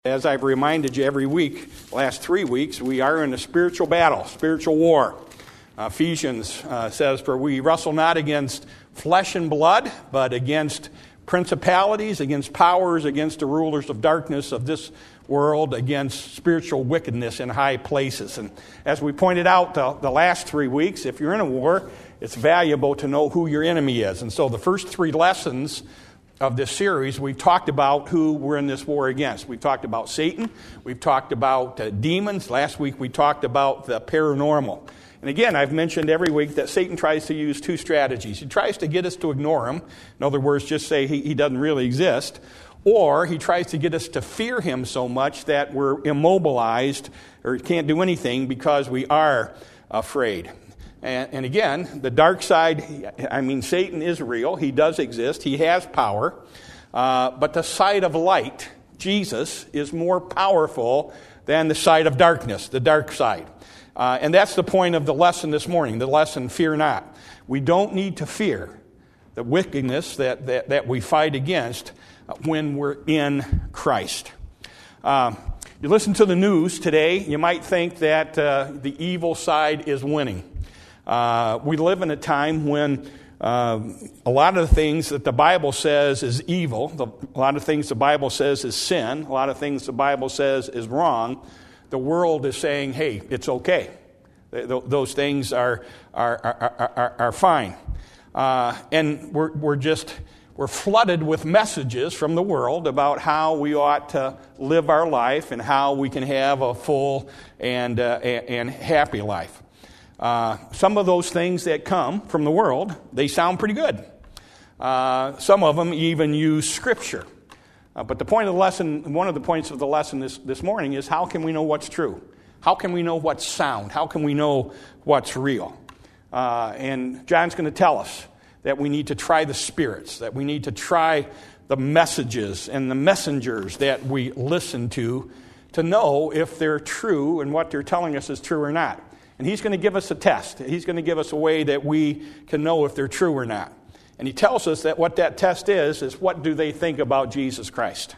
As I've reminded you every week, last 3 weeks, we are in a spiritual battle, spiritual war. Ephesians says, "For we wrestle not against flesh and blood, but against principalities, against powers, against the rulers of darkness of this world, against spiritual wickedness in high places." And as we pointed out the last 3 weeks, if you're in a war, it's valuable to know who your enemy is. And so the first 3 lessons of this series, we've talked about who we're in this war against. We've talked about Satan. We've talked about demons. Last week we talked about the paranormal. And again, I've mentioned every week that Satan tries to use 2 strategies. He tries to get us to ignore him. In other words, just say he doesn't really exist. Or he tries to get us to fear him so much that we're immobilized or can't do anything because we are afraid. And again, the dark side, Satan is real. He does exist. He has power. But the side of light, Jesus, is more powerful than the side of darkness, the dark side. And that's the point of the lesson this morning, the lesson, fear not. We don't need to fear the wickedness that we fight against when we're in Christ. You listen to the news today, you might think that the evil side is winning. We live in a time when a lot of the things that the Bible says is evil, a lot of things the Bible says is sin, a lot of things the Bible says is wrong, the world is saying, hey, it's okay. Those things are fine. And we're flooded with messages from the world about how we ought to live our life and how we can have a full and happy life. Some of those things that come from the world, they sound pretty good. Some of them even use Scripture. But the point of the lesson, one of the points of the lesson this morning is, how can we know what's true? How can we know what's sound? How can we know what's real? And John's going to tell us that we need to try the spirits, that we need to try the messages and the messengers that we listen to know if they're true and what they're telling us is true or not. And he's going to give us a test. He's going to give us a way that we can know if they're true or not. And he tells us that what that test is what do they think about Jesus Christ?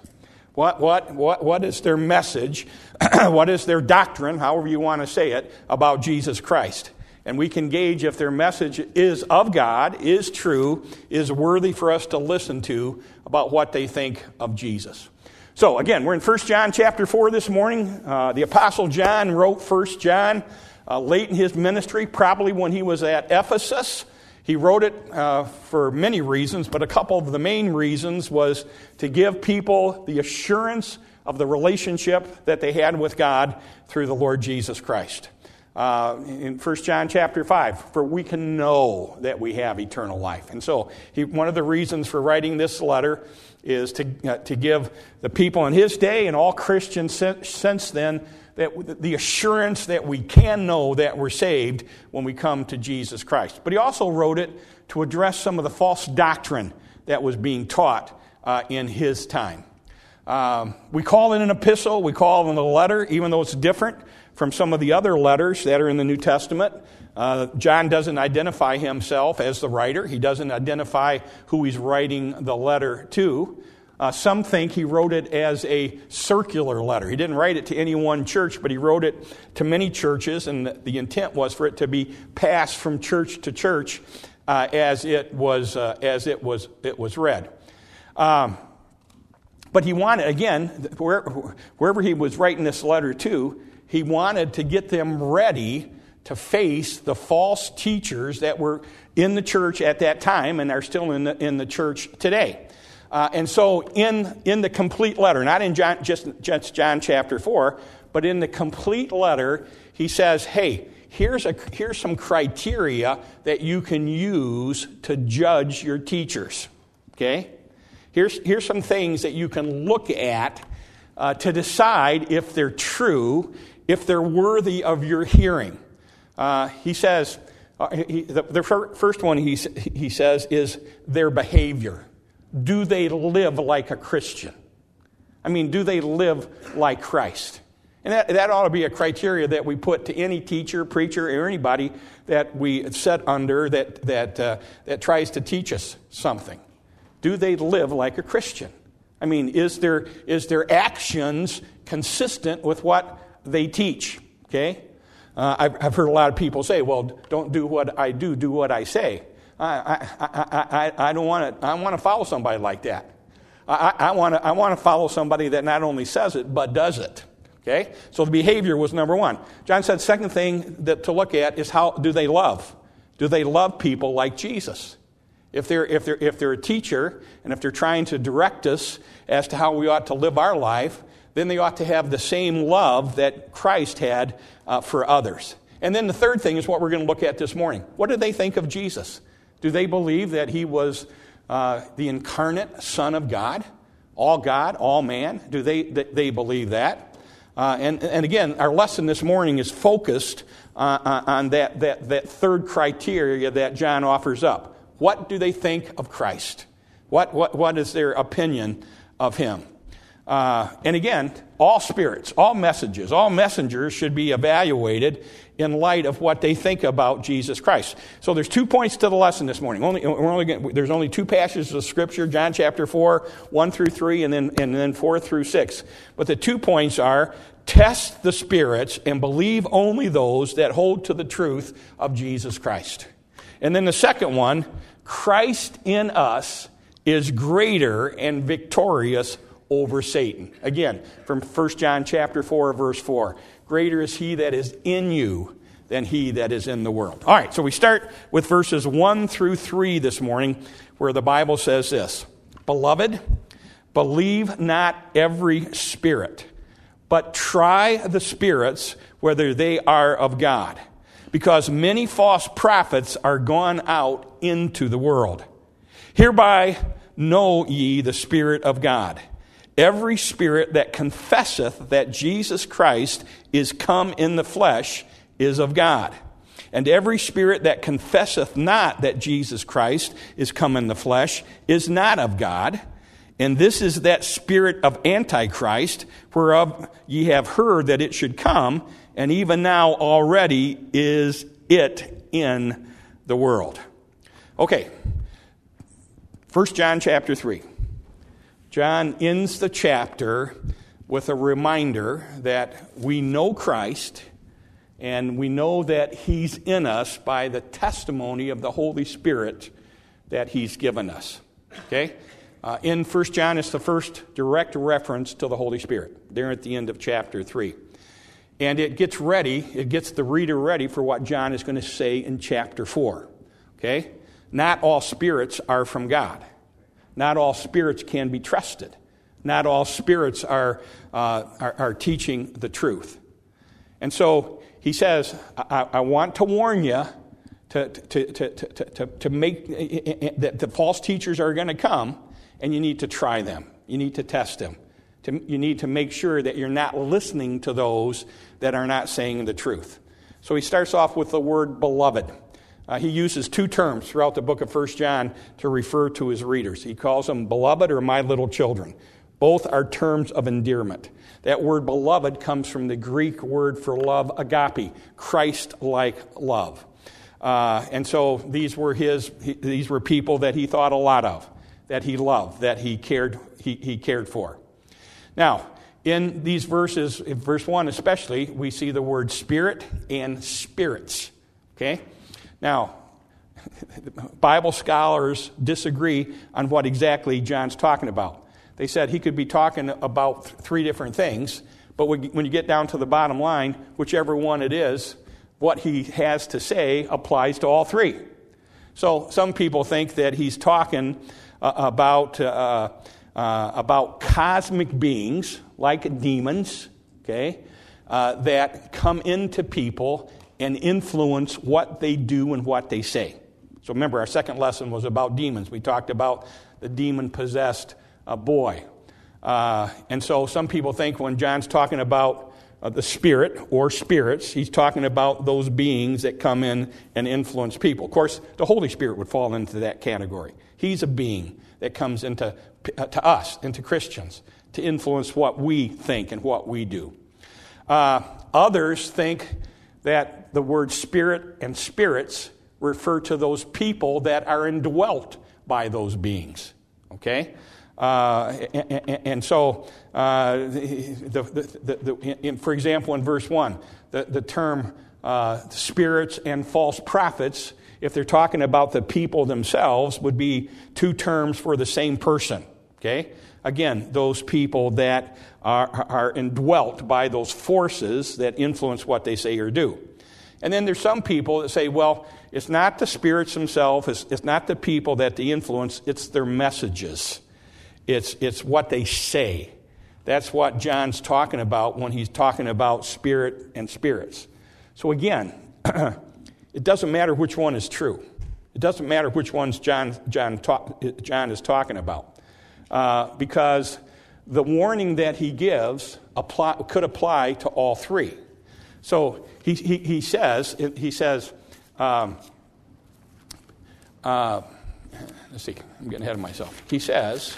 What is their message? What is their doctrine, however you want to say it, about Jesus Christ? And we can gauge if their message is of God, is true, is worthy for us to listen to about what they think of Jesus. So again, we're in 1 John chapter 4 this morning. The Apostle John wrote 1 John late in his ministry, probably when he was at Ephesus. He wrote it for many reasons, but a couple of the main reasons was to give people the assurance of the relationship that they had with God through the Lord Jesus Christ. In 1 John chapter 5, for we can know that we have eternal life. And so one of the reasons for writing this letter is to give the people in his day and all Christians since then that the assurance that we can know that we're saved when we come to Jesus Christ. But he also wrote it to address some of the false doctrine that was being taught in his time. We call it an epistle, we call it a letter, even though it's different from some of the other letters that are in the New Testament. John doesn't identify himself as the writer. He doesn't identify who he's writing the letter to. Some think he wrote it as a circular letter. He didn't write it to any one church, but he wrote it to many churches, and the intent was for it to be passed from church to church as it was read. But he wanted, again, wherever he was writing this letter to, he wanted to get them ready to face the false teachers that were in the church at that time and are still in the church today. And so in the complete letter, not in just John chapter 4, but in the complete letter, he says, hey, here's some criteria that you can use to judge your teachers. Okay? Here's some things that you can look at to decide if they're true, if they're worthy of your hearing. He says, the first one he says is their behavior. Do they live like a Christian? Do they live like Christ? And that ought to be a criteria that we put to any teacher, preacher, or anybody that we set under that tries to teach us something. Do they live like a Christian? I mean, is their actions consistent with what they teach. Okay? I've heard a lot of people say, well, don't do what I do what I say. I don't want to. I want to follow somebody like that. I want to follow somebody that not only says it, but does it. Okay? So the behavior was number one. John said second thing to look at is how do they love? Do they love people like Jesus? If they're a teacher and if they're trying to direct us as to how we ought to live our life, then they ought to have the same love that Christ had for others. And then the third thing is what we're going to look at this morning. What do they think of Jesus? Do they believe that he was the incarnate Son of God, all man? Do they believe that? And again, our lesson this morning is focused on that third criteria that John offers up. What do they think of Christ? What is their opinion of him? And again, all spirits, all messengers should be evaluated in light of what they think about Jesus Christ. So there's 2 points to the lesson this morning. There's only 2 passages of Scripture, John chapter 4, 1 through 3, and then 4 through 6. But the 2 points are, test the spirits and believe only those that hold to the truth of Jesus Christ. And then the second one, Christ in us is greater and victorious over Satan. Again, from 1 John chapter 4, verse 4. Greater is he that is in you than he that is in the world. All right, so we start with verses 1 through 3 this morning, where the Bible says this. Beloved, believe not every spirit, but try the spirits whether they are of God, because many false prophets are gone out into the world. Hereby know ye the Spirit of God. Every spirit that confesseth that Jesus Christ is come in the flesh is of God. And every spirit that confesseth not that Jesus Christ is come in the flesh is not of God. And this is that spirit of Antichrist, whereof ye have heard that it should come, and even now already is it in the world. Okay, 1 John chapter 3. John ends the chapter with a reminder that we know Christ and we know that he's in us by the testimony of the Holy Spirit that he's given us. Okay? In 1 John, it's the first direct reference to the Holy Spirit, there at the end of chapter 3. And it gets the reader ready for what John is going to say in chapter 4. Okay? Not all spirits are from God. Not all spirits can be trusted. Not all spirits are teaching the truth. And so he says, I want to warn you to make that the false teachers are going to come, and you need to try them. You need to test them. You need to make sure that you're not listening to those that are not saying the truth. So he starts off with the word beloved. He uses 2 terms throughout the book of 1 John to refer to his readers. He calls them beloved or my little children. Both are terms of endearment. That word beloved comes from the Greek word for love, agape, Christ-like love. And so these were people that he thought a lot of, that he loved, that he cared for. Now, in these verses, in verse 1 especially, we see the word spirit and spirits. Okay? Now, Bible scholars disagree on what exactly John's talking about. They said he could be talking about 3 different things, but when you get down to the bottom line, whichever one it is, what he has to say applies to all 3. So some people think that he's talking about cosmic beings like demons, okay, that come into people and influence what they do and what they say. So remember, our second lesson was about demons. We talked about the demon-possessed boy. And so some people think when John's talking about the spirit or spirits, he's talking about those beings that come in and influence people. Of course, the Holy Spirit would fall into that category. He's a being that comes into us, into Christians, to influence what we think and what we do. Others think that the word spirit and spirits refer to those people that are indwelt by those beings. Okay? And so, for example, in verse 1, the term spirits and false prophets, if they're talking about the people themselves, would be two terms for the same person. Okay? Again, those people that are indwelt by those forces that influence what they say or do. And then there's some people that say, well, it's not the spirits themselves, it's not the people that they influence, it's their messages. It's what they say. That's what John's talking about when he's talking about spirit and spirits. So again, it doesn't matter which one is true. It doesn't matter which ones John is talking about. Because the warning that he gives could apply to all three. So he says, let's see, I'm getting ahead of myself. He says,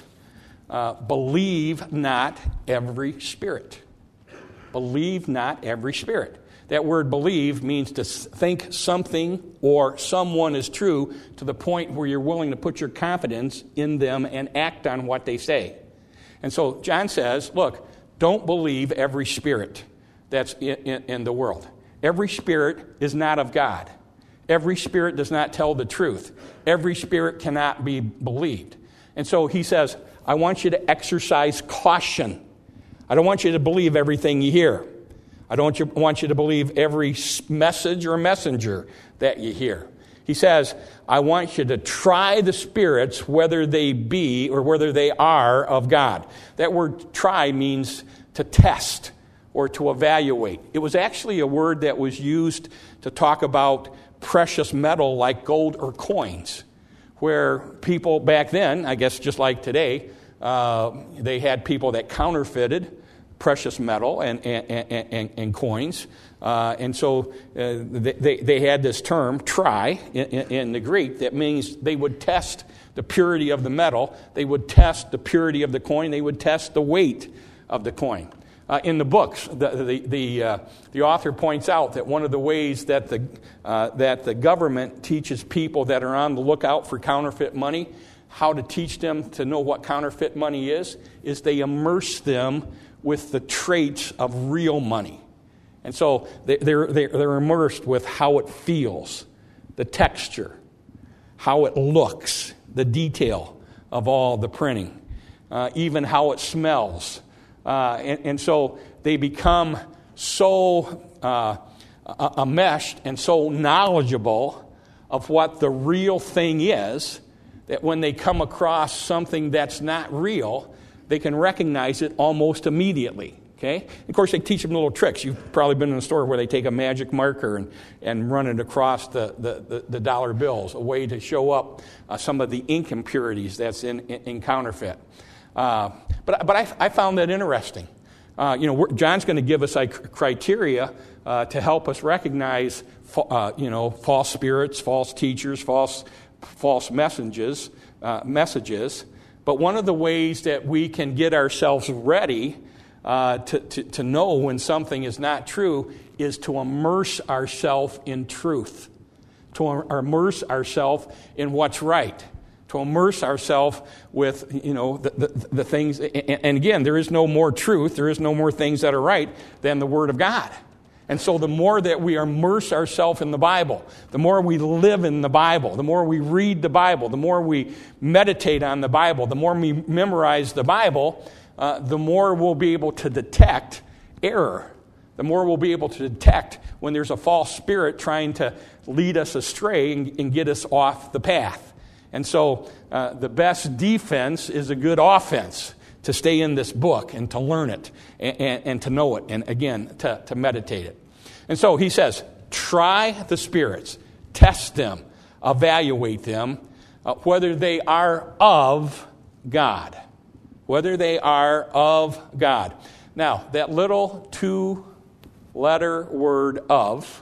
believe not every spirit. Believe not every spirit. That word believe means to think something or someone is true to the point where you're willing to put your confidence in them and act on what they say. And so John says, look, don't believe every spirit that's in the world. Every spirit is not of God. Every spirit does not tell the truth. Every spirit cannot be believed. And so he says, I want you to exercise caution. I don't want you to believe everything you hear. I don't want you to believe every message or messenger that you hear. He says, I want you to try the spirits, whether they be or whether they are of God. That word try means to test or to evaluate. It was actually a word that was used to talk about precious metal like gold or coins, where people back then, I guess just like today, they had people that counterfeited precious metal and coins. And so they had this term, try, in the Greek, that means they would test the purity of the metal, they would test the purity of the coin, they would test the weight of the coin. In the books, the author points out that one of the ways that the government teaches people that are on the lookout for counterfeit money, how to teach them to know what counterfeit money is they immerse them with the traits of real money. And so they're immersed with how it feels, the texture, how it looks, the detail of all the printing, even how it smells. And so they become so enmeshed and so knowledgeable of what the real thing is that when they come across something that's not real, they can recognize it almost immediately. Okay? Of course, they teach them little tricks. You've probably been in a store where they take a magic marker and run it across the dollar bills, a way to show up some of the ink impurities that's in counterfeit. But I found that interesting. John's going to give us criteria to help us recognize, false spirits, false teachers, false messages. But one of the ways that we can get ourselves ready to know when something is not true is to immerse ourselves in truth, to immerse ourselves in what's right, to immerse ourselves with the things. And again, there is no more truth, there is no more things that are right than the Word of God. And so the more that we immerse ourselves in the Bible, the more we live in the Bible, the more we read the Bible, the more we meditate on the Bible, the more we memorize the Bible, the more we'll be able to detect error. The more we'll be able to detect when there's a false spirit trying to lead us astray and get us off the path. And so the best defense is a good offense, to stay in this book and to learn it and to know it and, again, to meditate it. And so he says, try the spirits, test them, evaluate them, whether they are of God. Whether they are of God. Now, that little two-letter word of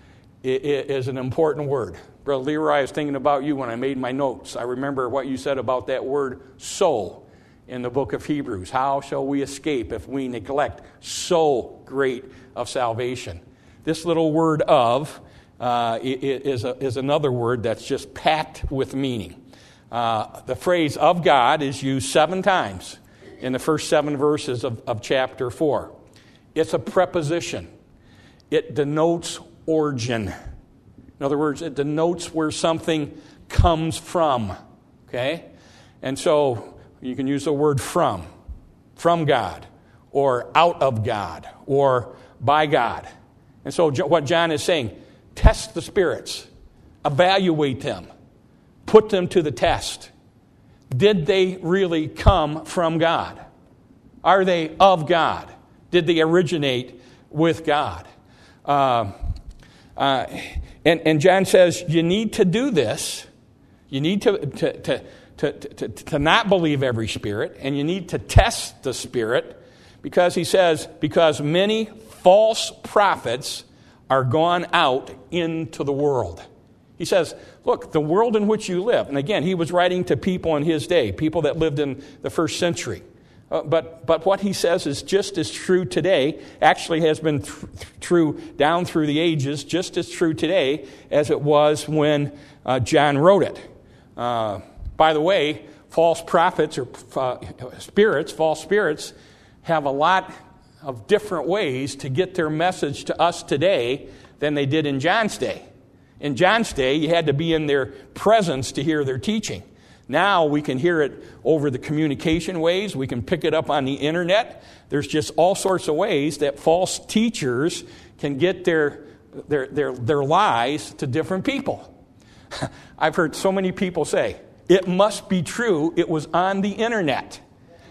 is an important word. Brother Leroy, I was thinking about you when I made my notes. I remember what you said about that word so in the book of Hebrews. How shall we escape if we neglect so great of salvation? This little word of is another word that's just packed with meaning. The phrase of God is used 7 times in the first 7 verses of chapter 4. It's a preposition. It denotes origin. In other words, it denotes where something comes from. Okay? And so you can use the word from God, or out of God, or by God. And so what John is saying, test the spirits, evaluate them, put them to the test. Did they really come from God? Are they of God? Did they originate with God? And John says you need to do this. You need to not believe every spirit, and you need to test the spirit, because he says, because many false prophets are gone out into the world. He says, look, the world in which you live, and again, he was writing to people in his day, people that lived in the first century. But what he says is just as true today, actually has been true down through the ages, just as true today as it was when John wrote it. By the way, false prophets or false spirits, have a lot of different ways to get their message to us today than they did in John's day. In John's day, you had to be in their presence to hear their teaching. Now we can hear it over the communication ways. We can pick it up on the internet. There's just all sorts of ways that false teachers can get their lies to different people. I've heard so many people say, it must be true, it was on the internet.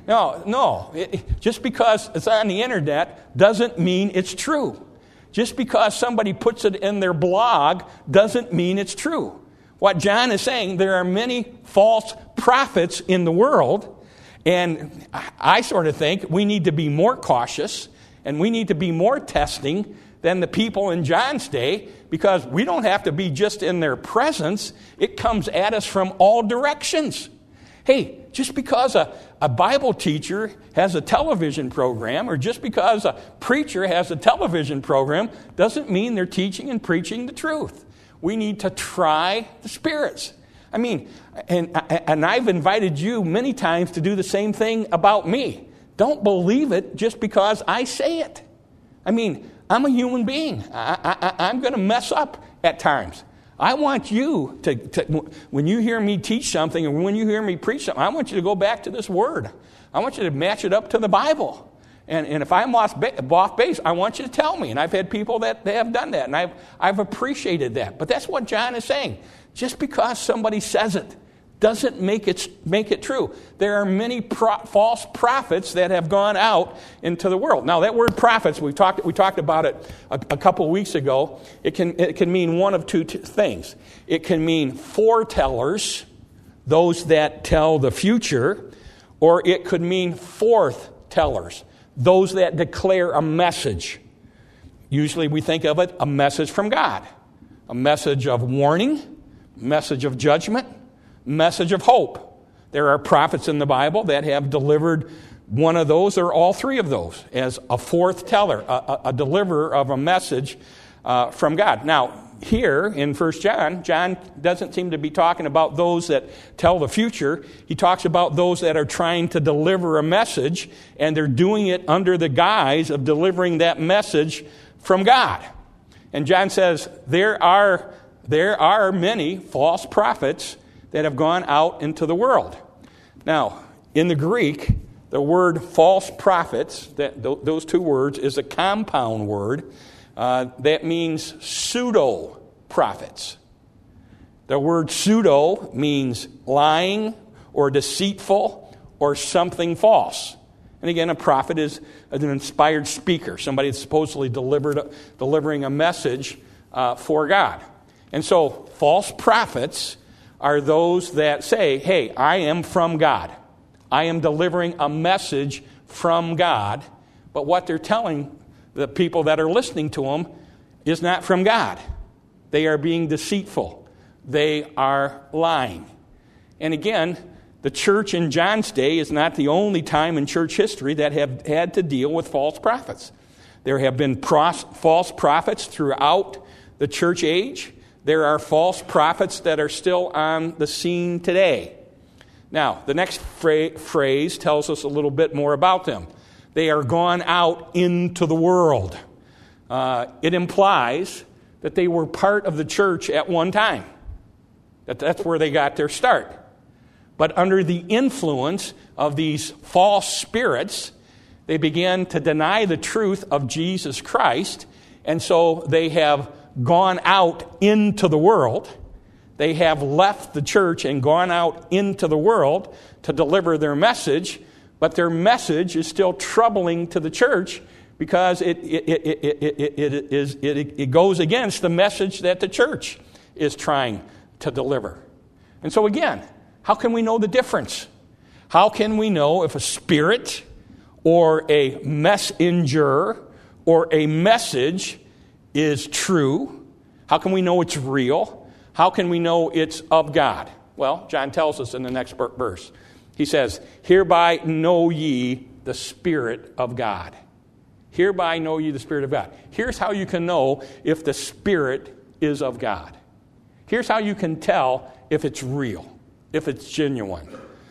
No. Just because it's on the internet doesn't mean it's true. Just because somebody puts it in their blog doesn't mean it's true. What John is saying, there are many false prophets in the world, and I sort of think we need to be more cautious and we need to be more testing than the people in John's day, because we don't have to be just in their presence. It comes at us from all directions. Hey, just because a Bible teacher has a television program, or just because a preacher has a television program, doesn't mean they're teaching and preaching the truth. We need to try the spirits. I mean, and I've invited you many times to do the same thing about me. Don't believe it just because I say it. I mean, I'm a human being. I'm going to mess up at times. I want you to, when you hear me teach something, or when you hear me preach something, I want you to go back to this word. I want you to match it up to the Bible. And if I'm off base, I want you to tell me. And I've had people that they have done that, and I've appreciated that. But that's what John is saying. Just because somebody says it doesn't make it true. There are many false prophets that have gone out into the world. Now, that word prophets, we talked about it a couple of weeks ago. It can mean one of two things. It can mean foretellers, those that tell the future, or it could mean forthtellers, those that declare a message. Usually we think of it a message from God, a message of warning, message of judgment, message of hope. There are prophets in the Bible that have delivered one of those or all three of those as a forthteller, a deliverer of a message from God. Now, here in 1 John, John doesn't seem to be talking about those that tell the future. He talks about those that are trying to deliver a message, and they're doing it under the guise of delivering that message from God. And John says there are many false prophets that have gone out into the world. Now, in the Greek, the word false prophets, those two words, is a compound word that means pseudo-prophets. The word pseudo means lying or deceitful or something false. And again, a prophet is an inspired speaker, somebody that's supposedly delivering a message for God. And so false prophets are those that say, hey, I am from God. I am delivering a message from God. But what they're telling the people that are listening to them is not from God. They are being deceitful. They are lying. And again, the church in John's day is not the only time in church history that have had to deal with false prophets. There have been false prophets throughout the church age. There are false prophets that are still on the scene today. Now, the next phrase tells us a little bit more about them. They are gone out into the world. It implies that they were part of the church at one time. That's where they got their start. But under the influence of these false spirits, they began to deny the truth of Jesus Christ, and so they have gone out into the world. They have left the church and gone out into the world to deliver their message, but their message is still troubling to the church because it goes against the message that the church is trying to deliver. And so again, how can we know the difference? How can we know if a spirit or a messenger or a message is true? How can we know it's real? How can we know it's of God? Well, John tells us in the next verse. He says, "Hereby know ye the Spirit of God." Hereby know ye the Spirit of God. Here's how you can know if the Spirit is of God. Here's how you can tell if it's real, if it's genuine.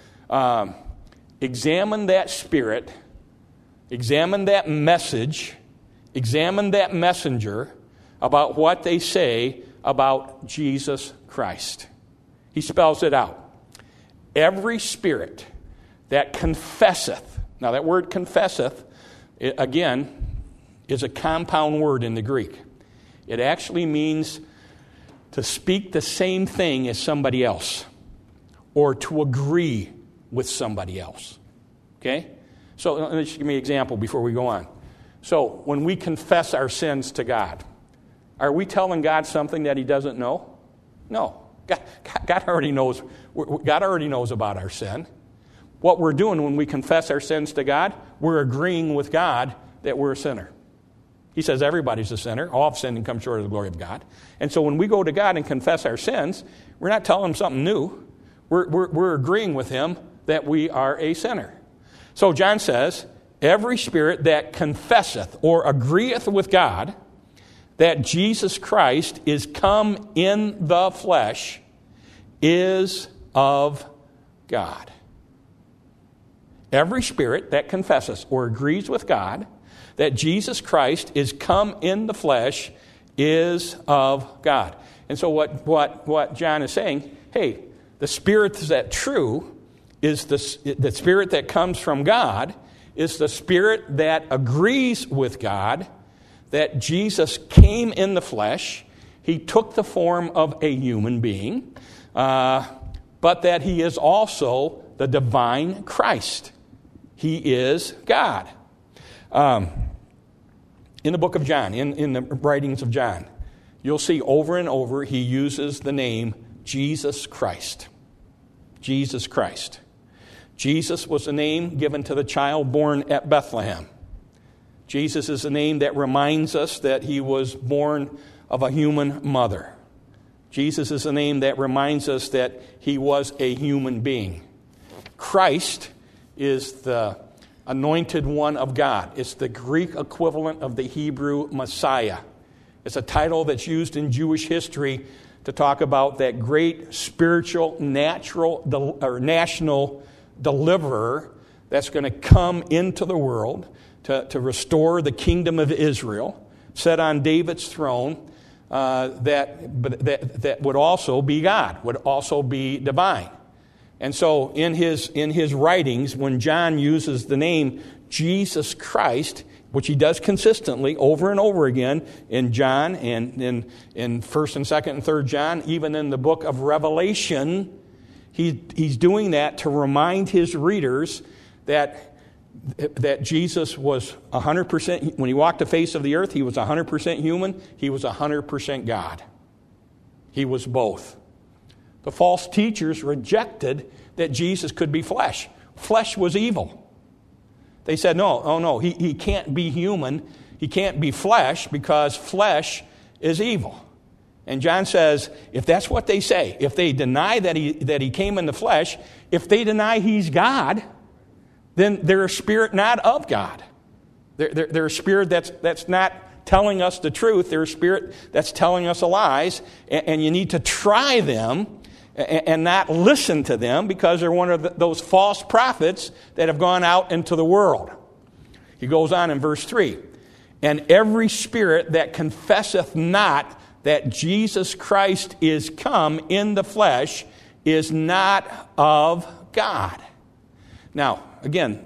Examine that spirit, examine that message, examine that messenger about what they say about Jesus Christ. He spells it out. Every spirit that confesseth, now that word confesseth, again, is a compound word in the Greek. It actually means to speak the same thing as somebody else or to agree with somebody else. Okay? So let me just give me an example before we go on. So when we confess our sins to God, are we telling God something that He doesn't know? No. God already knows. God already knows about our sin. What we're doing when we confess our sins to God, we're agreeing with God that we're a sinner. He says everybody's a sinner. All have sinned and come short of the glory of God. And so when we go to God and confess our sins, we're not telling Him something new. We're agreeing with Him that we are a sinner. So John says, every spirit that confesseth or agreeth with God that Jesus Christ is come in the flesh is of God. Every spirit that confesses or agrees with God that Jesus Christ is come in the flesh is of God. And so what John is saying, hey, the spirit that's true is the spirit that comes from God, is the spirit that agrees with God that Jesus came in the flesh. He took the form of a human being, but that He is also the divine Christ. He is God. In the book of John, in the writings of John, you'll see over and over he uses the name Jesus Christ. Jesus Christ. Jesus was a name given to the child born at Bethlehem. Jesus is a name that reminds us that He was born of a human mother. Jesus is a name that reminds us that He was a human being. Christ is the anointed one of God. It's the Greek equivalent of the Hebrew Messiah. It's a title that's used in Jewish history to talk about that great spiritual, national deliverer that's going to come into the world to restore the kingdom of Israel, set on David's throne, that would also be God, would also be divine. And so in his writings, when John uses the name Jesus Christ, which he does consistently over and over again in John and in 1st and 2nd and 3rd John, even in the book of Revelation, he's doing that to remind his readers that Jesus was 100%, when He walked the face of the earth, He was 100% human, He was 100% God. He was both. The false teachers rejected that Jesus could be flesh. Flesh was evil. They said, no, he can't be human, He can't be flesh because flesh is evil. And John says, if that's what they say, if they deny that he came in the flesh, if they deny He's God, then they're a spirit not of God. They're a spirit that's not telling us the truth. They're a spirit that's telling us lies, and you need to try them and not listen to them because they're one of those false prophets that have gone out into the world. He goes on in verse 3. And every spirit that confesseth not that Jesus Christ is come in the flesh is not of God. Now, again,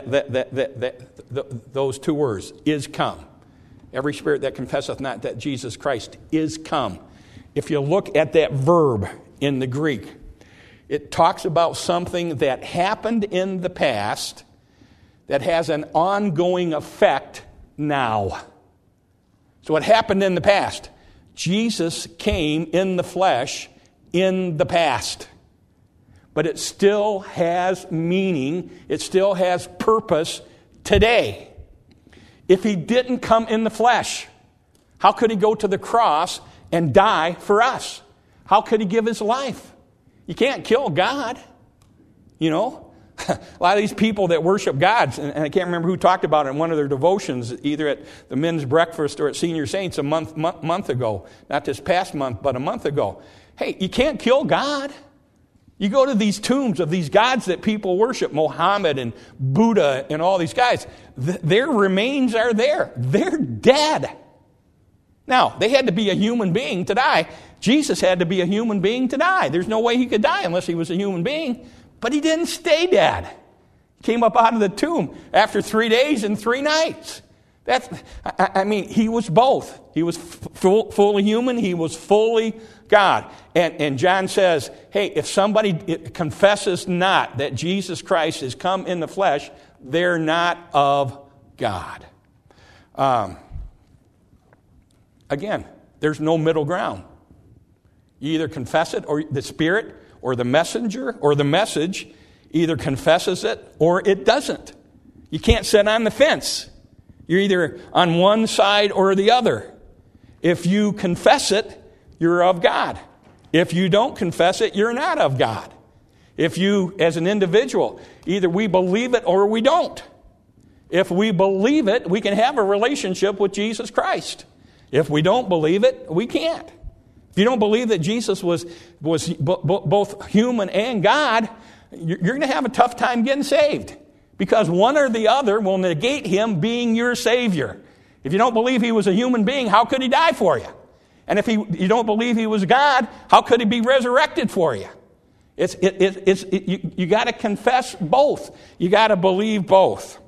those two words, is come. Every spirit that confesseth not that Jesus Christ is come. If you look at that verb in the Greek, it talks about something that happened in the past that has an ongoing effect now. So what happened in the past? Jesus came in the flesh in the past. But it still has meaning. It still has purpose today. If he didn't come in the flesh, how could he go to the cross and die for us? How could he give his life? You can't kill God. You know? A lot of these people that worship gods, and I can't remember who talked about it in one of their devotions, either at the men's breakfast or at Senior Saints a month ago. Not this past month, but a month ago. Hey, you can't kill God. You go to these tombs of these gods that people worship, Mohammed and Buddha and all these guys, their remains are there. They're dead. Now, they had to be a human being to die. Jesus had to be a human being to die. There's no way he could die unless he was a human being. But he didn't stay dead. He came up out of the tomb after 3 days and 3 nights. He was both. He was fully human. He was fully God. And John says, hey, if somebody confesses not that Jesus Christ has come in the flesh, they're not of God. Again, there's no middle ground. You either confess it, or the Spirit or the messenger or the message either confesses it or it doesn't. You can't sit on the fence. You're either on one side or the other. If you confess it, you're of God. If you don't confess it, you're not of God. If you, as an individual, either we believe it or we don't. If we believe it, we can have a relationship with Jesus Christ. If we don't believe it, we can't. If you don't believe that Jesus was both human and God, you're going to have a tough time getting saved. Because one or the other will negate him being your Savior. If you don't believe he was a human being, how could he die for you? And if you don't believe he was God, how could he be resurrected for you? You got to confess both. You got to believe both.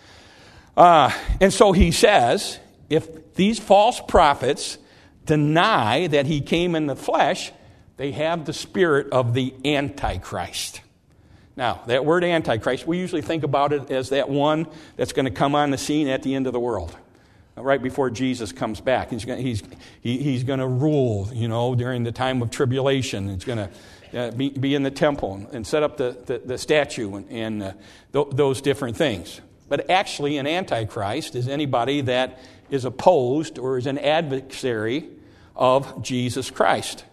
And so he says, if these false prophets deny that he came in the flesh, they have the spirit of the Antichrist. Now, that word Antichrist, we usually think about it as that one that's going to come on the scene at the end of the world, right before Jesus comes back. He's going to rule, during the time of tribulation. He's going to be in the temple and set up the statue and those different things. But actually, an Antichrist is anybody that is opposed or is an adversary of Jesus Christ.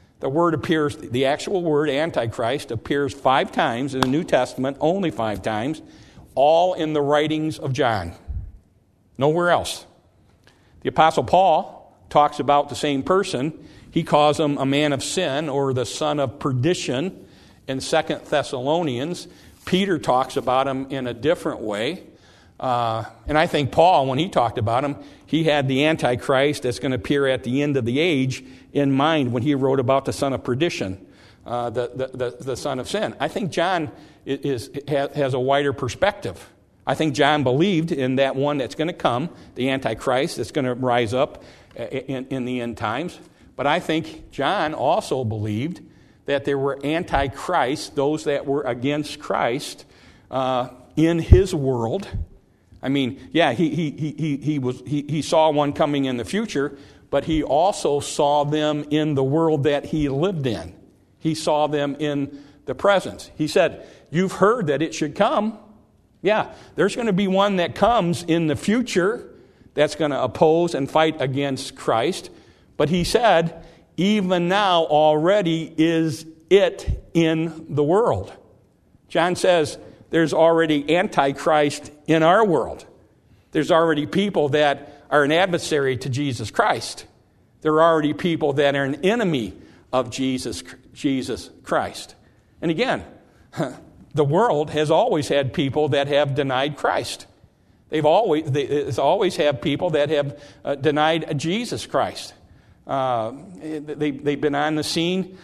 The actual word Antichrist appears 5 times in the New Testament, only 5 times, all in the writings of John. Nowhere else. The Apostle Paul talks about the same person. He calls him a man of sin or the son of perdition in 2 Thessalonians. Peter talks about him in a different way. And I think Paul, when he talked about him, he had the Antichrist that's going to appear at the end of the age in mind when he wrote about the son of perdition, the son of sin. I think John has a wider perspective. I think John believed in that one that's going to come, the Antichrist that's going to rise up in the end times. But I think John also believed that there were antichrists, those that were against Christ, in his world. I mean, yeah, he saw one coming in the future, but he also saw them in the world that he lived in. He saw them in the present. He said, "You've heard that it should come." Yeah, there's going to be one that comes in the future that's going to oppose and fight against Christ. But he said, even now already is it in the world. John says there's already Antichrist in our world. There's already people that are an adversary to Jesus Christ. There are already people that are an enemy of Jesus Jesus Christ. And again, the world has always had people that have denied Christ. They always have people that have denied Jesus Christ. They've been on the scene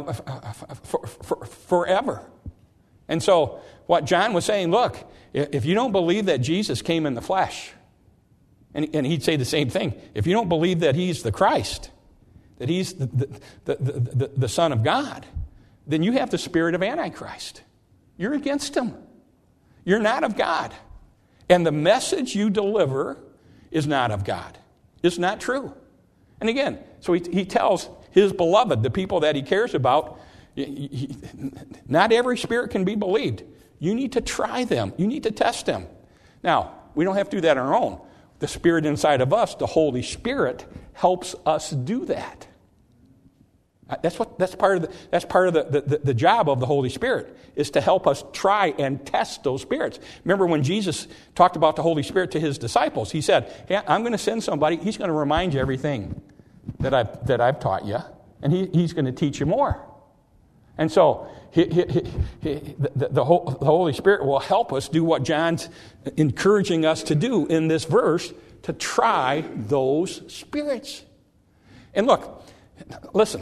forever. And so what John was saying, look, if you don't believe that Jesus came in the flesh, and he'd say the same thing, if you don't believe that he's the Christ, that he's the Son of God, then you have the spirit of Antichrist. You're against him. You're not of God. And the message you deliver is not of God. It's not true. And again, so he tells his beloved, the people that he cares about, not every spirit can be believed. You need to try them. You need to test them. Now, we don't have to do that on our own. The Spirit inside of us, the Holy Spirit, helps us do that. That's part of the job of the Holy Spirit, is to help us try and test those spirits. Remember when Jesus talked about the Holy Spirit to his disciples, he said, hey, I'm going to send somebody, he's going to remind you everything that I've taught you, and he's going to teach you more. And so the Holy Spirit will help us do what John's encouraging us to do in this verse, to try those spirits. And look, listen,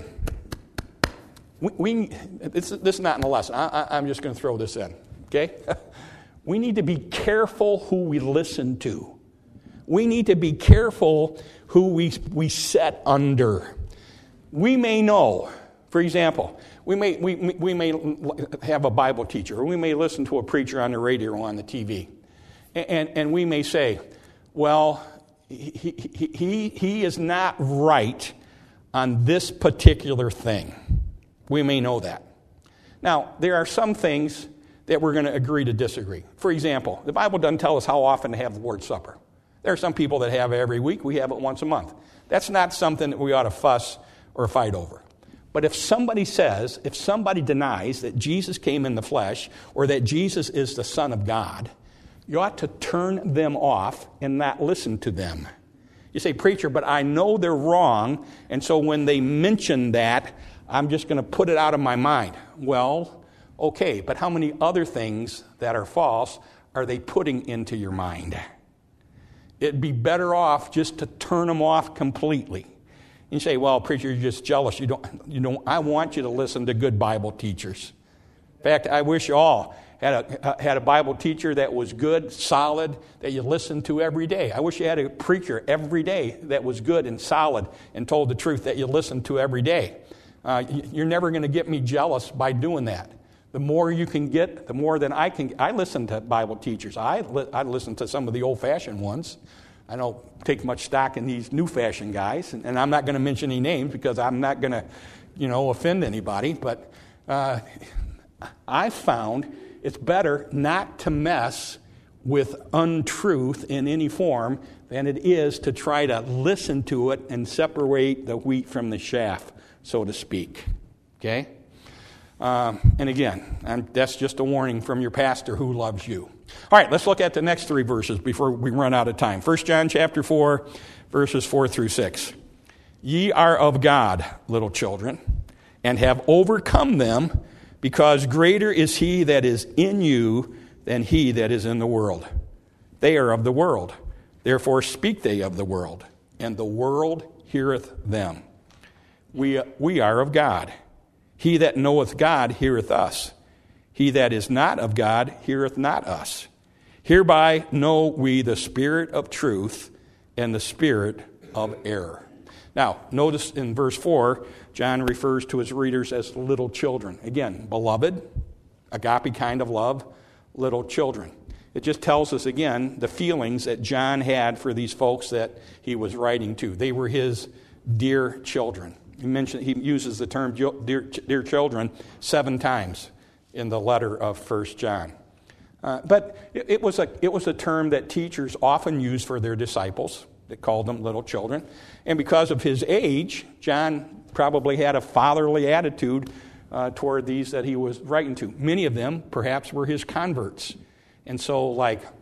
this is not in the lesson. I'm just going to throw this in, okay? We need to be careful who we listen to. We need to be careful who we set under. We may know, for example, we may have a Bible teacher, or we may listen to a preacher on the radio or on the TV, and we may say, well, he is not right on this particular thing. We may know that. Now, there are some things that we're going to agree to disagree. For example, the Bible doesn't tell us how often to have the Lord's Supper. There are some people that have it every week. We have it once a month. That's not something that we ought to fuss or fight over. But if somebody denies that Jesus came in the flesh, or that Jesus is the Son of God, you ought to turn them off and not listen to them. You say, preacher, but I know they're wrong, and so when they mention that, I'm just going to put it out of my mind. Well, okay, but how many other things that are false are they putting into your mind? It'd be better off just to turn them off completely. You say, well, preacher, you're just jealous. I want you to listen to good Bible teachers. In fact, I wish you all had a Bible teacher that was good, solid, that you listened to every day. I wish you had a preacher every day that was good and solid and told the truth that you listened to every day. You're never going to get me jealous by doing that. The more you can get, the more than I can. I listen to Bible teachers. I listen to some of the old-fashioned ones. I don't take much stock in these new-fashioned guys, and I'm not going to mention any names because I'm not going to, offend anybody. But I found it's better not to mess with untruth in any form than it is to try to listen to it and separate the wheat from the chaff, so to speak. Okay? And again, that's just a warning from your pastor who loves you. All right, let's look at the next three verses before we run out of time. 1 John chapter 4, verses 4 through 6. Ye are of God, little children, and have overcome them, because greater is he that is in you than he that is in the world. They are of the world, therefore speak they of the world, and the world heareth them. We are of God. He that knoweth God heareth us. He that is not of God heareth not us. Hereby know we the spirit of truth and the spirit of error. Now, notice in verse 4, John refers to his readers as little children. Again, beloved, agape kind of love, little children. It just tells us, again, the feelings that John had for these folks that he was writing to. They were his dear children. He uses the term dear children 7 times in the letter of 1 John. But it was a term that teachers often used for their disciples. They called them little children. And because of his age, John probably had a fatherly attitude toward these that he was writing to. Many of them, perhaps, were his converts. And so, like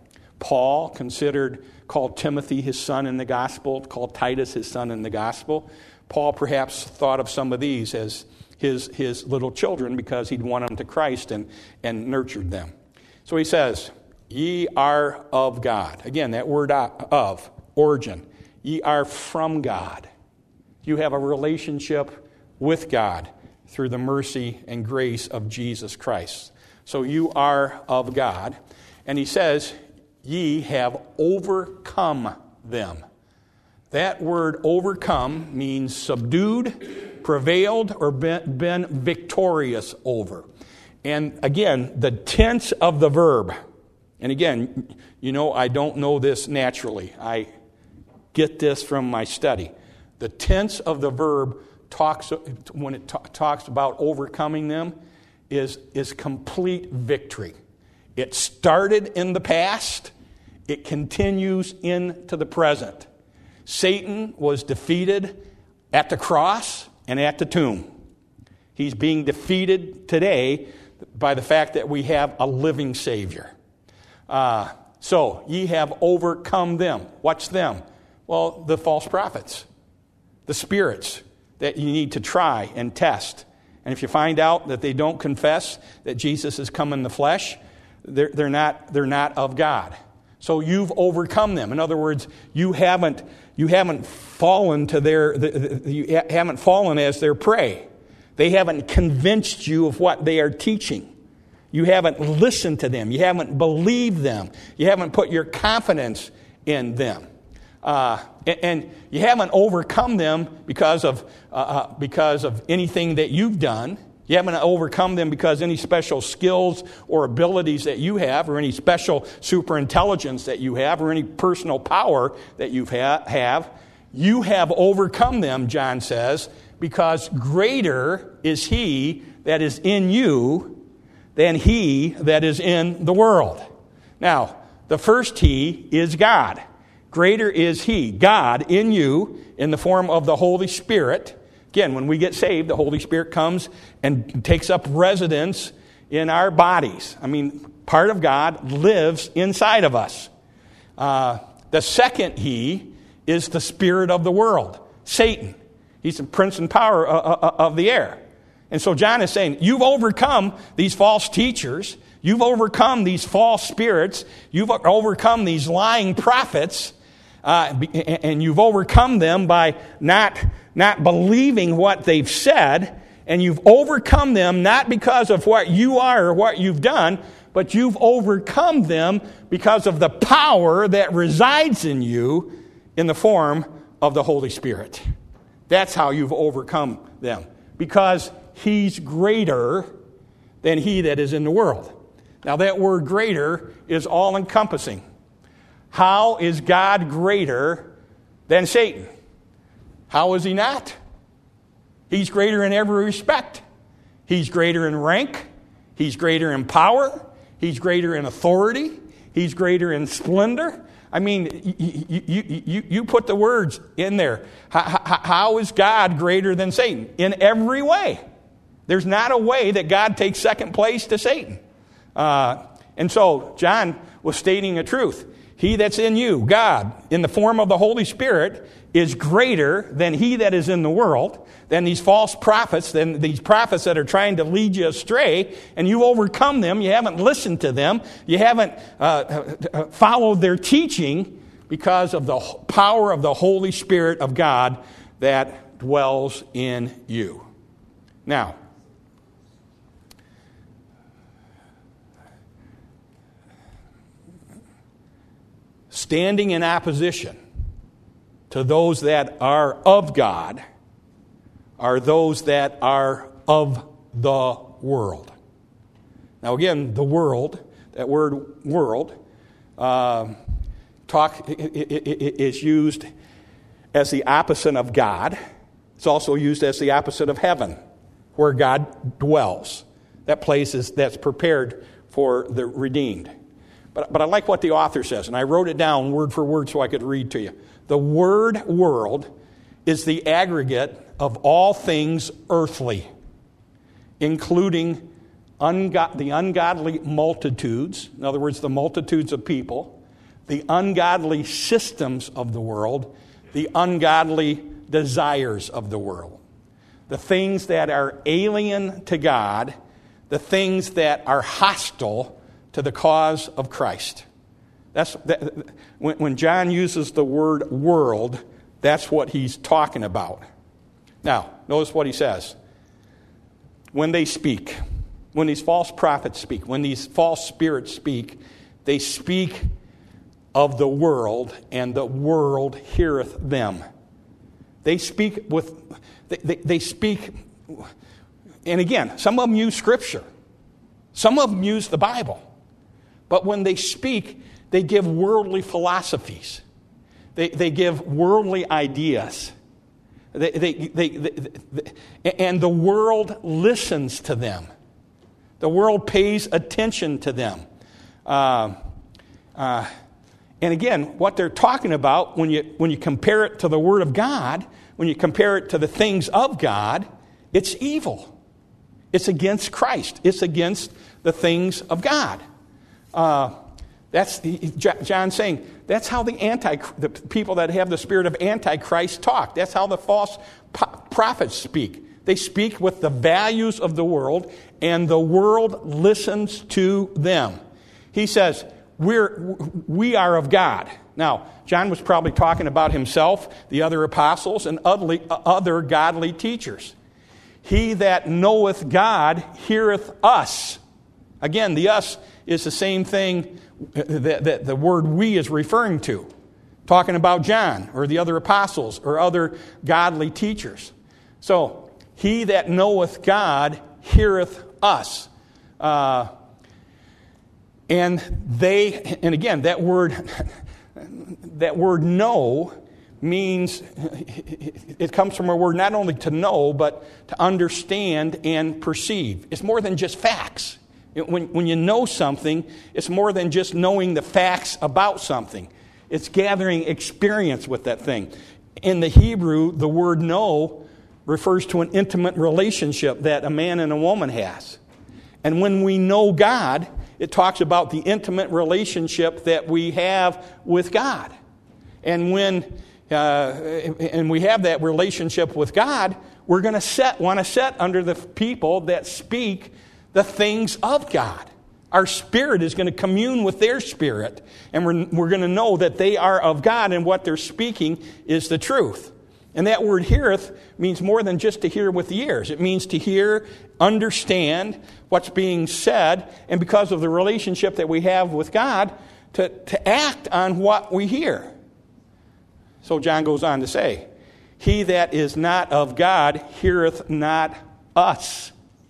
Paul called Timothy his son in the gospel, called Titus his son in the gospel. Paul perhaps thought of some of these as his little children because he'd won them to Christ and nurtured them. So he says, ye are of God. Again, that word of, origin. Ye are from God. You have a relationship with God through the mercy and grace of Jesus Christ. So you are of God. And he says, ye have overcome them. That word overcome means subdued, prevailed, or been victorious over. And again, the tense of the verb. And again, I don't know this naturally. I get this from my study. The tense of the verb when it talks about overcoming them is complete victory. It started in the past. It continues into the present. Satan was defeated at the cross and at the tomb. He's being defeated today by the fact that we have a living Savior. So, ye have overcome them. What's them? Well, the false prophets, the spirits that you need to try and test. And if you find out that they don't confess that Jesus has come in the flesh, they're not of God. So you've overcome them. In other words, you haven't fallen you haven't fallen as their prey. They haven't convinced you of what they are teaching. You haven't listened to them. You haven't believed them. You haven't put your confidence in them. And you haven't overcome them because of anything that you've done. You haven't overcome them because any special skills or abilities that you have, or any special superintelligence that you have, or any personal power that you have. You have overcome them, John says, because greater is he that is in you than he that is in the world. Now, the first he is God. Greater is he, God, in you, in the form of the Holy Spirit. Again, when we get saved, the Holy Spirit comes and takes up residence in our bodies. I mean, part of God lives inside of us. The second he is the spirit of the world, Satan. He's the prince and power of the air. And so John is saying, you've overcome these false teachers. You've overcome these false spirits. You've overcome these lying prophets. And you've overcome them by not believing what they've said. And you've overcome them not because of what you are or what you've done, but you've overcome them because of the power that resides in you in the form of the Holy Spirit. That's how you've overcome them. Because he's greater than he that is in the world. Now that word greater is all-encompassing. How is God greater than Satan? How is he not? He's greater in every respect. He's greater in rank. He's greater in power. He's greater in authority. He's greater in splendor. I mean, you put the words in there. How is God greater than Satan? In every way. There's not a way that God takes second place to Satan. And so John was stating a truth. He that's in you, God, in the form of the Holy Spirit, is greater than he that is in the world, than these false prophets, than these prophets that are trying to lead you astray, and you overcome them. You haven't listened to them. You haven't followed their teaching because of the power of the Holy Spirit of God that dwells in you. Now, standing in opposition to those that are of God are those that are of the world. Now again, the world, that word world, is used as the opposite of God. It's also used as the opposite of heaven, where God dwells. That place that's prepared for the redeemed. But I like what the author says, and I wrote it down word for word so I could read to you. The word world is the aggregate of all things earthly, including the ungodly multitudes, in other words, the multitudes of people, the ungodly systems of the world, the ungodly desires of the world, the things that are alien to God, the things that are hostile to the cause of Christ. When John uses the word world, that's what he's talking about. Now, notice what he says. When they speak, when these false prophets speak, when these false spirits speak, they speak of the world, and the world heareth them. They speak with, they speak, and again, some of them use Scripture. Some of them use the Bible. But when they speak, they give worldly philosophies. They give worldly ideas. And the world listens to them. The world pays attention to them. And again, what they're talking about, when you compare it to the Word of God, when you compare it to the things of God, it's evil. It's against Christ. It's against the things of God. That's John saying, that's how the people that have the spirit of Antichrist talk. That's how the false prophets speak. They speak with the values of the world, and the world listens to them. He says, we are of God. Now, John was probably talking about himself, the other apostles, and other godly teachers. He that knoweth God heareth us. Again, the us is the same thing that the word we is referring to. Talking about John or the other apostles or other godly teachers. So, he that knoweth God heareth us. And again, that word know means, it comes from a word not only to know, but to understand and perceive. It's more than just facts. When you know something, it's more than just knowing the facts about something. It's gathering experience with that thing. In the Hebrew, the word know refers to an intimate relationship that a man and a woman has. And when we know God, it talks about the intimate relationship that we have with God. And when we have that relationship with God, we're going to want to set under the people that speak the things of God. Our spirit is going to commune with their spirit, and we're going to know that they are of God, and what they're speaking is the truth. And that word heareth means more than just to hear with the ears. It means to hear, understand what's being said, and because of the relationship that we have with God, to act on what we hear. So John goes on to say, he that is not of God heareth not us.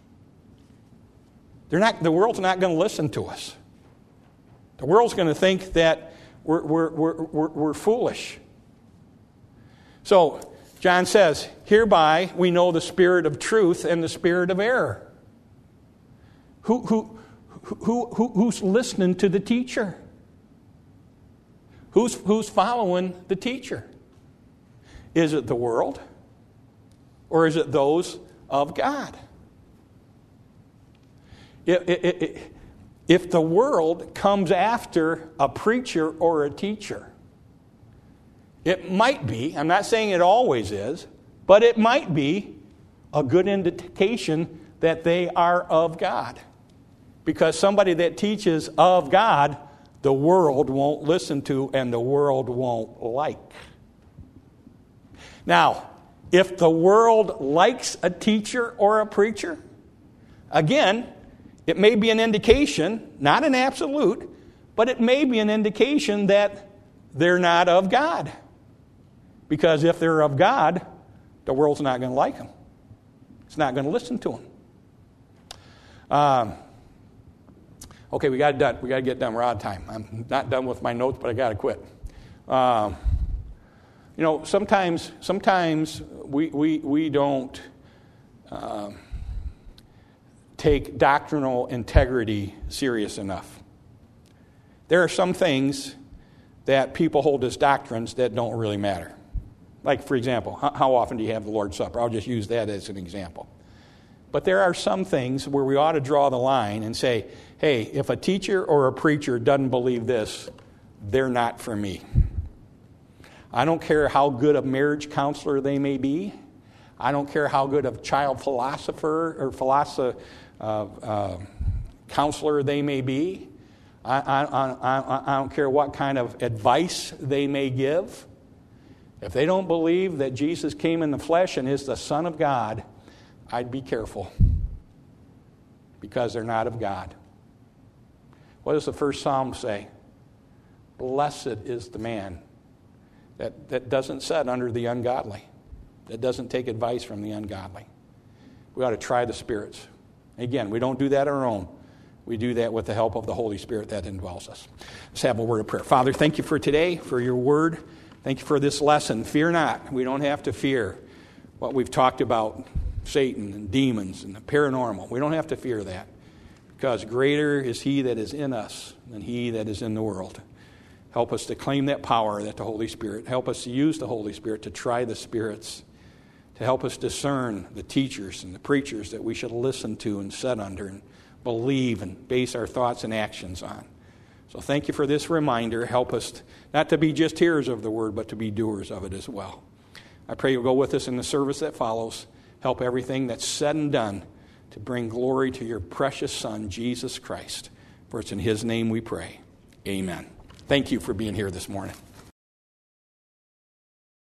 The world's not going to listen to us. The world's going to think that we're foolish. So John says, hereby we know the spirit of truth and the spirit of error. Who's listening to the teacher? Who's following the teacher? Is it the world? Or is it those of God? If the world comes after a preacher or a teacher, it might be, I'm not saying it always is, but it might be a good indication that they are of God. Because somebody that teaches of God, the world won't listen to and the world won't like. Now, if the world likes a teacher or a preacher, again, it may be an indication, not an absolute, but it may be an indication that they're not of God. Because if they're of God, the world's not going to like them. It's not going to listen to them. Okay, we got to get done. We're out of time. I'm not done with my notes, but I got to quit. Sometimes we don't take doctrinal integrity serious enough. There are some things that people hold as doctrines that don't really matter. Like, for example, how often do you have the Lord's Supper? I'll just use that as an example. But there are some things where we ought to draw the line and say, hey, if a teacher or a preacher doesn't believe this, they're not for me. I don't care how good a marriage counselor they may be. I don't care how good a child philosopher or counselor they may be. I don't care what kind of advice they may give. If they don't believe that Jesus came in the flesh and is the Son of God, I'd be careful, because they're not of God. What does the first Psalm say? Blessed is the man that doesn't sit under the ungodly, that doesn't take advice from the ungodly. We ought to try the spirits. Again, we don't do that on our own. We do that with the help of the Holy Spirit that indwells us. Let's have a word of prayer. Father, thank you for today, for your word. Thank you for this lesson. Fear not. We don't have to fear what we've talked about, Satan and demons and the paranormal. We don't have to fear that, because greater is he that is in us than he that is in the world. Help us to claim that power that the Holy Spirit. Help us to use the Holy Spirit to try the spirits, to help us discern the teachers and the preachers that we should listen to and sit under and believe and base our thoughts and actions on. So thank you for this reminder. Help us not to be just hearers of the word, but to be doers of it as well. I pray you'll go with us in the service that follows. Help everything that's said and done to bring glory to your precious Son, Jesus Christ. For it's in his name we pray. Amen. Thank you for being here this morning.